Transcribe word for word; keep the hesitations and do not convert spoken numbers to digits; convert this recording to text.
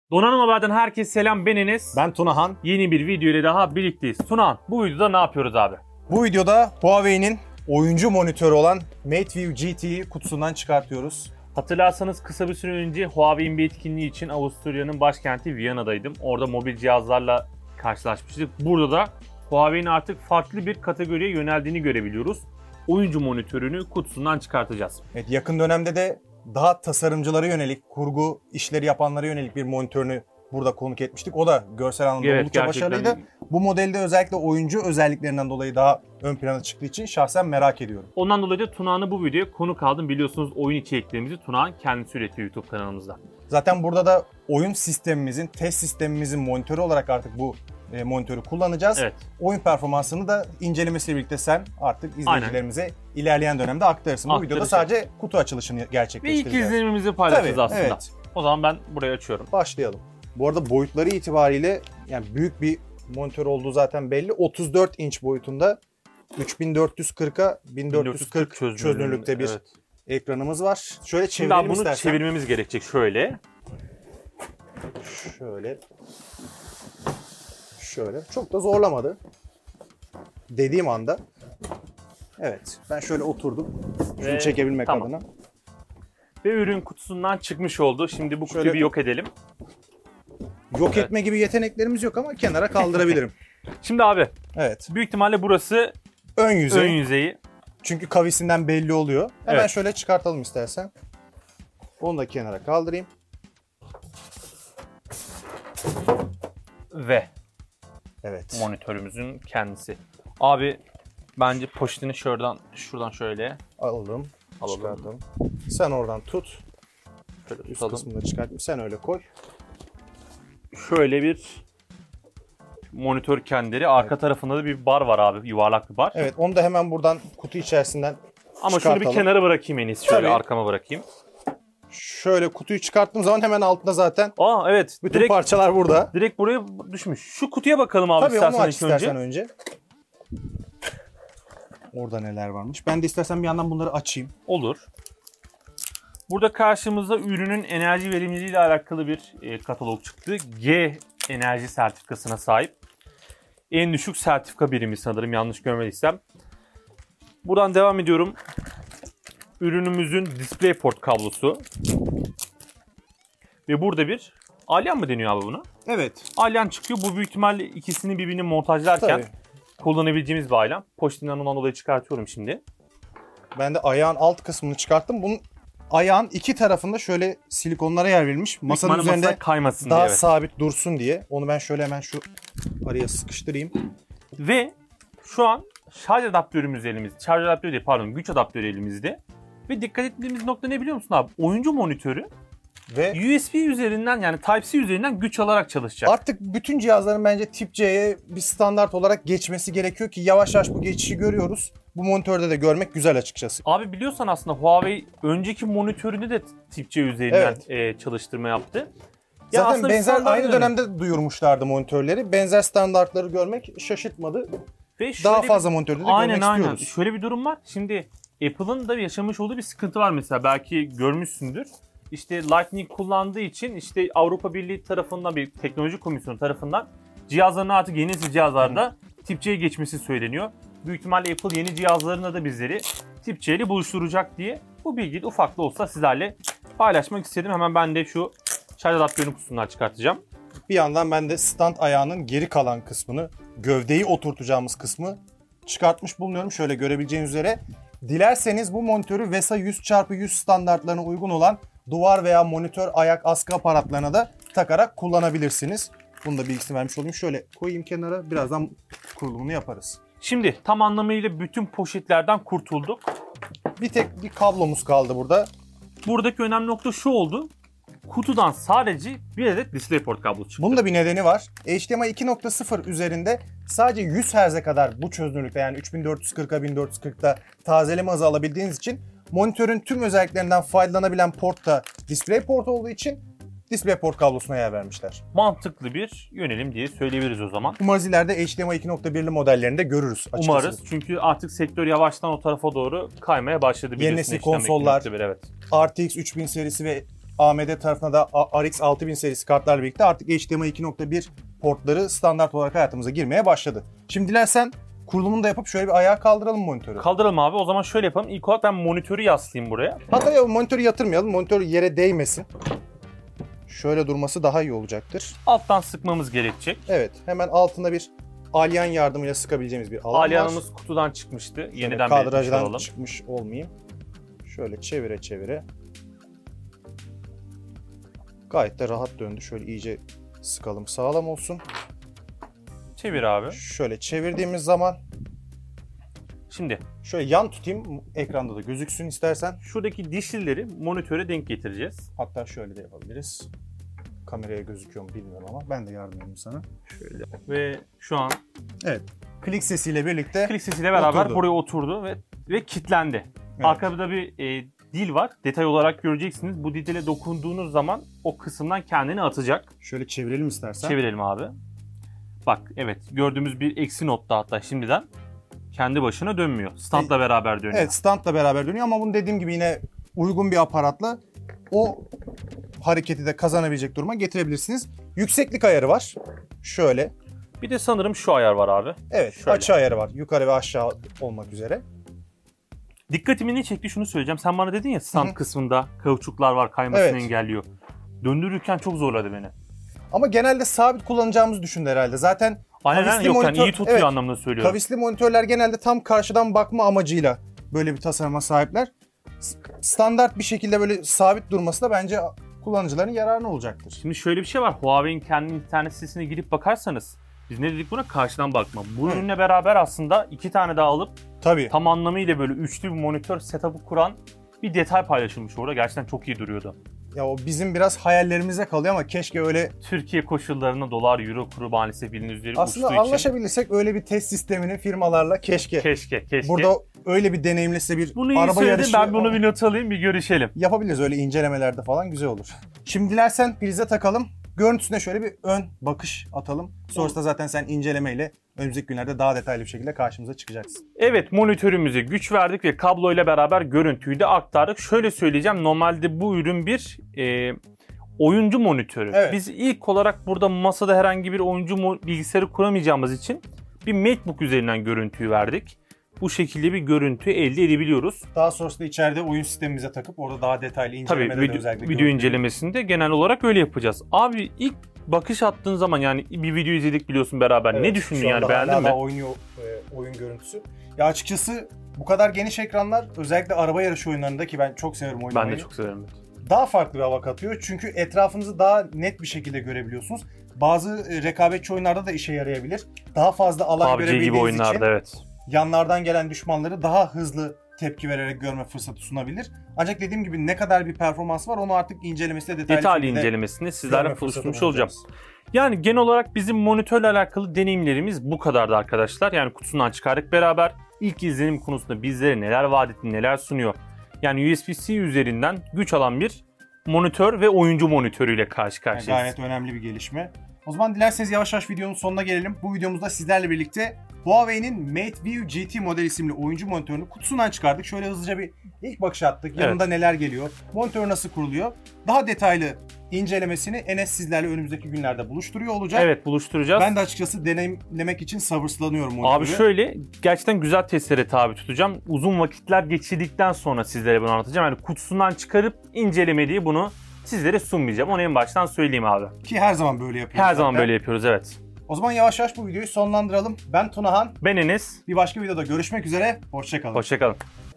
Donanım Haber'den herkese selam, ben Enes. Ben Tunahan. Yeni bir video ile daha birlikteyiz. Tunahan, bu videoda ne yapıyoruz abi? Bu videoda Huawei'nin oyuncu monitörü olan MateView G T'yi kutusundan çıkartıyoruz. Hatırlarsanız kısa bir süre önce Huawei'in bir etkinliği için Avusturya'nın başkenti Viyana'daydım. Orada mobil cihazlarla karşılaşmıştık. Burada da Huawei'nin artık farklı bir kategoriye yöneldiğini görebiliyoruz. Oyuncu monitörünü kutusundan çıkartacağız. Evet, yakın dönemde de daha tasarımcılara yönelik, kurgu işleri yapanlara yönelik bir monitörünü burada konuk etmiştik. O da görsel anlamda Evet, oldukça gerçekten başarılıydı. Bu modelde özellikle oyuncu özelliklerinden dolayı daha ön plana çıktığı için şahsen merak ediyorum. Ondan dolayı da Tunahan'ı bu videoya konuk aldım. Biliyorsunuz oyun içeriklerimizi Tunahan kendisi üretiyor YouTube kanalımızda. Zaten burada da oyun sistemimizin, test sistemimizin monitörü olarak artık bu e, monitörü kullanacağız. Evet. Oyun performansını da incelemesiyle birlikte sen artık izleyicilerimize Aynen. ilerleyen dönemde aktarırsın. Bu videoda sadece kutu açılışını gerçekleştireceğiz. Ve ilk izlenimimizi paylaşacağız Tabii, aslında. Evet. O zaman ben burayı açıyorum. Başlayalım. Bu arada boyutları itibariyle yani büyük bir monitör olduğu zaten belli. otuz dört inç boyutunda üç bin dört yüz kırk'a bin dört yüz kırk çözünürlükte bir evet. ekranımız var. Şöyle çevirelim Şimdi bunu istersen. çevirmemiz gerekecek şöyle. Şöyle. Şöyle. Çok da zorlamadı. Dediğim anda. Evet. Ben şöyle oturdum. Şunu Ve, çekebilmek tamam. adına. Ve ürün kutusundan çıkmış oldu. Şimdi bu kutuyu şöyle bir yok edelim. Yok evet. etme gibi yeteneklerimiz yok ama kenara kaldırabilirim. Şimdi abi. Evet. Büyük ihtimalle burası ön yüzey. Ön yüzeyi. Çünkü kavisinden belli oluyor. Hemen evet. şöyle çıkartalım istersen. Onu da kenara kaldırayım. Ve evet. monitörümüzün kendisi. Abi bence poşetini şuradan şuradan şöyle alalım. alalım. Çıkartalım. Sen oradan tut. Şöyle üst kısmını çıkartayım. Sen öyle koy. Şöyle bir monitör kendileri. Arka evet. tarafında da bir bar var abi. Yuvarlak bir bar. Evet, onu da hemen buradan kutu içerisinden Ama çıkartalım. şunu bir kenara bırakayım en iyisi. Şöyle Tabii. arkama bırakayım. Şöyle kutuyu çıkarttığım zaman hemen altında zaten Aa evet. bütün direkt, parçalar burada. Direkt buraya düşmüş. Şu kutuya bakalım abi. Tabii istersen onu aç ilk önce. istersen önce. Orada neler varmış. Ben de istersen bir yandan bunları açayım. Olur. Burada karşımızda ürünün enerji verimliliği ile alakalı bir e, katalog çıktı. G enerji sertifikasına sahip. En düşük sertifika birimi sanırım, yanlış görmediysem. Buradan devam ediyorum. Ürünümüzün DisplayPort kablosu. Ve burada bir alyan mı deniyor abi buna? Evet. Alyan çıkıyor. Bu büyük ihtimalle ikisini birbirine montajlarken Tabii. kullanabileceğimiz bir alyan. Poşetinden ondan dolayı çıkartıyorum şimdi. Ben de ayağın alt kısmını çıkarttım. Bunun ayağın iki tarafında şöyle silikonlara yer verilmiş. Masanın Masa üzerinde kaymasın daha diye, evet. sabit dursun diye. Onu ben şöyle hemen şu araya sıkıştırayım. Ve şu an şarj adaptörümüz elimizde. Şarj adaptörü değil pardon güç adaptörü elimizde. Ve dikkat ettiğimiz nokta ne biliyor musun abi? Oyuncu monitörü ve U S B üzerinden yani Type-C üzerinden güç alarak çalışacak. Artık bütün cihazların bence Tip C'ye bir standart olarak geçmesi gerekiyor ki yavaş yavaş bu geçişi görüyoruz. Bu monitörde de görmek güzel açıkçası. Abi biliyorsan aslında Huawei önceki monitörünü de Tip C üzerinden evet. e, çalıştırma yaptı. Ya Zaten benzer aynı dönemde öyle. duyurmuşlardı monitörleri. Benzer standartları görmek şaşırtmadı. Ve Daha fazla bir, monitörde de aynen, görmek istiyoruz. Aynen. Şöyle bir durum var. Şimdi Apple'ın da yaşamış olduğu bir sıkıntı var mesela. Belki görmüşsündür. İşte Lightning kullandığı için işte Avrupa Birliği tarafından bir teknoloji komisyonu tarafından cihazların artık yeni nesil cihazlarda Tip C'ye geçmesi söyleniyor. Büyük ihtimalle Apple yeni cihazlarına da bizleri Tip C ile buluşturacak diye bu bilgiyi ufak da olsa sizlerle paylaşmak istedim. Hemen ben de şu şarj adaptörünün kutusundan çıkartacağım. Bir yandan ben de stand ayağının geri kalan kısmını, gövdeyi oturtacağımız kısmı çıkartmış bulunuyorum. Şöyle görebileceğiniz üzere. Dilerseniz bu monitörü V E S A yüz çarpı yüz standartlarına uygun olan duvar veya monitör ayak askı aparatlarına da takarak kullanabilirsiniz. Bunu da bilgisini vermiş olayım. Şöyle koyayım kenara. Birazdan kurulumunu yaparız. Şimdi tam anlamıyla bütün poşetlerden kurtulduk. Bir tek bir kablomuz kaldı burada. Buradaki önemli nokta şu oldu. Kutudan sadece bir adet DisplayPort kablosu çıktı. Bunun da bir nedeni var. H D M I iki nokta sıfır üzerinde sadece yüz hertz'e kadar bu çözünürlükte yani üç bin dört yüz kırk'a bin dört yüz kırk'ta tazeleme hızı alabildiğiniz için monitörün tüm özelliklerinden faydalanabilen port da DisplayPort olduğu için DisplayPort kablosuna yer vermişler. Mantıklı bir yönelim diye söyleyebiliriz o zaman. Umarız ileride H D M I iki nokta bir'li modellerinde görürüz açıkçası. Umarız çünkü artık sektör yavaştan o tarafa doğru kaymaya başladı. Yeni nesil konsollar, evet. R T X üç bin serisi ve A M D tarafına da R X altı bin serisi kartlarla birlikte artık H D M I iki nokta bir portları standart olarak hayatımıza girmeye başladı. Şimdi dilersen kurulumunu da yapıp şöyle bir ayağa kaldıralım monitörü. Kaldıralım abi. O zaman şöyle yapalım. İlk olarak ben monitörü yaslayayım buraya. Hatta ya monitörü yatırmayalım. Monitör yere değmesin. Şöyle durması daha iyi olacaktır. Alttan sıkmamız gerekecek. Evet. Hemen altında bir alyan yardımıyla sıkabileceğimiz bir alan var. Alyanımız kutudan çıkmıştı. Şöyle Yeniden kadrajdan çıkmış olmayayım. Şöyle çevire çevire. Gayet de rahat döndü. Şöyle iyice sıkalım, sağlam olsun. Çevir abi. Şöyle çevirdiğimiz zaman Şimdi şöyle yan tutayım, ekranda da gözüksün istersen. şuradaki dişlileri monitöre denk getireceğiz. Hatta şöyle de yapabiliriz. Kameraya gözüküyor mu bilmiyorum ama ben de yardım edeyim sana. Şöyle. Ve şu an Evet. Klik sesiyle birlikte klik sesiyle beraber oturdu. buraya oturdu ve ve kilitlendi. Evet. Arkada bir e, dil var. Detay olarak göreceksiniz. Bu dile dokunduğunuz zaman o kısımdan kendini atacak. Şöyle çevirelim istersen. Çevirelim abi. Bak evet, gördüğümüz bir eksi notta hatta şimdiden kendi başına dönmüyor. Standla beraber dönüyor. Evet, standla beraber dönüyor ama bunu dediğim gibi yine uygun bir aparatla o hareketi de kazanabilecek duruma getirebilirsiniz. Yükseklik ayarı var. Şöyle. Bir de sanırım şu ayar var abi. Evet, Şöyle. açı ayarı var. Yukarı ve aşağı olmak üzere. Dikkatimi ne çekti şunu söyleyeceğim. Sen bana dedin ya stand Hı hı. kısmında kauçuklar var, kaymasını Evet. engelliyor. Döndürürken çok zorladı beni. Ama genelde sabit kullanacağımızı düşündü herhalde. Zaten Aynen kavisli yok monitör- yani iyi tutuyor evet, anlamında söylüyorum. kavisli monitörler genelde tam karşıdan bakma amacıyla böyle bir tasarıma sahipler. S- Standart bir şekilde böyle sabit durması da bence kullanıcıların yararına olacaktır. Şimdi şöyle bir şey var. Huawei'in kendi internet sitesine girip bakarsanız biz ne dedik buna? Karşıdan bakma. Bu Hı. ürünle beraber aslında iki tane daha alıp Tabii. tam anlamıyla böyle üçlü bir monitör setup'ı kuran bir detay paylaşılmış orada. Gerçekten çok iyi duruyordu. Ya o bizim biraz hayallerimize kalıyor ama keşke öyle Türkiye koşullarında dolar, euro kuru maalesef bildiğiniz üzere aslında uçtuğu için. anlaşabilirsek öyle bir test sistemini firmalarla keşke, Keşke, keşke. burada öyle bir deneyimlese bir Bunu iyi araba söyledin, yarışı ben bunu bir not alayım, bir görüşelim. yapabiliriz, öyle incelemelerde falan güzel olur. Şimdi dilersen prize takalım. Görüntüsüne şöyle bir ön bakış atalım. Sonrasında zaten sen incelemeyle önümüzdeki günlerde daha detaylı bir şekilde karşımıza çıkacaksın. Evet, monitörümüze güç verdik ve kabloyla beraber görüntüyü de aktardık. Şöyle söyleyeceğim, normalde bu ürün bir e, oyuncu monitörü. Evet. Biz ilk olarak burada masada herhangi bir oyuncu mo- bilgisayarı kuramayacağımız için bir MacBook üzerinden görüntüyü verdik. Bu şekilde bir görüntü elde edebiliyoruz. Daha sonrasında içeride oyun sistemimize takıp orada daha detaylı Tabii incelemede de video, özellikle video görüntüyü- incelemesinde genel olarak öyle yapacağız. Abi ilk bakış attığın zaman, yani bir video izledik biliyorsun beraber. Evet, ne düşündün şu yani, anda beğendin hala mi? daha oynuyor e, oyun görüntüsü. Ya açıkçası bu kadar geniş ekranlar özellikle araba yarışı oyunlarında, ki ben çok severim oynamayı. Ben de çok severim. Daha farklı bir hava katıyor. Çünkü etrafınızı daha net bir şekilde görebiliyorsunuz. Bazı e, rekabetçi oyunlarda da işe yarayabilir. Daha fazla alan P U B G görebildiğiniz gibi oyunlarda için evet. yanlardan gelen düşmanları daha hızlı tepki vererek görme fırsatı sunabilir. Ancak dediğim gibi ne kadar bir performans var onu artık incelemesiyle detaylı, Detaylı şekilde incelemesini sizlerle görme fırsatı buluşturmuş olacağım. bulacağız. Yani genel olarak bizim monitörle alakalı deneyimlerimiz bu kadardı arkadaşlar. Yani kutusundan çıkardık beraber. İlk izlenim konusunda bizlere neler vaat etti, neler sunuyor. Yani U S B-C üzerinden güç alan bir monitör ve oyuncu monitörüyle karşı Yani karşıyayız. gayet önemli bir gelişme. O zaman dilerseniz yavaş yavaş videonun sonuna gelelim. Bu videomuzda sizlerle birlikte Huawei'nin MateView G T model isimli oyuncu monitörünü kutusundan çıkardık. Şöyle hızlıca bir ilk bakış attık. Yanında Evet. neler geliyor, monitör nasıl kuruluyor. Daha detaylı incelemesini Enes sizlerle önümüzdeki günlerde buluşturuyor olacak. Evet, buluşturacağız. Ben de açıkçası deneyimlemek için sabırsızlanıyorum monitörü. Abi şöyle, gerçekten güzel testlere tabi tutacağım. Uzun vakitler geçirdikten sonra sizlere bunu anlatacağım. Yani kutusundan çıkarıp inceleme diye bunu sizlere sunmayacağım. Onu en baştan söyleyeyim abi. Ki her zaman böyle yapıyoruz. Her zaman zaten. böyle yapıyoruz, evet. O zaman yavaş yavaş bu videoyu sonlandıralım. Ben Tunahan. Ben Enes. Bir başka videoda görüşmek üzere. Hoşça kalın. Hoşçakalın.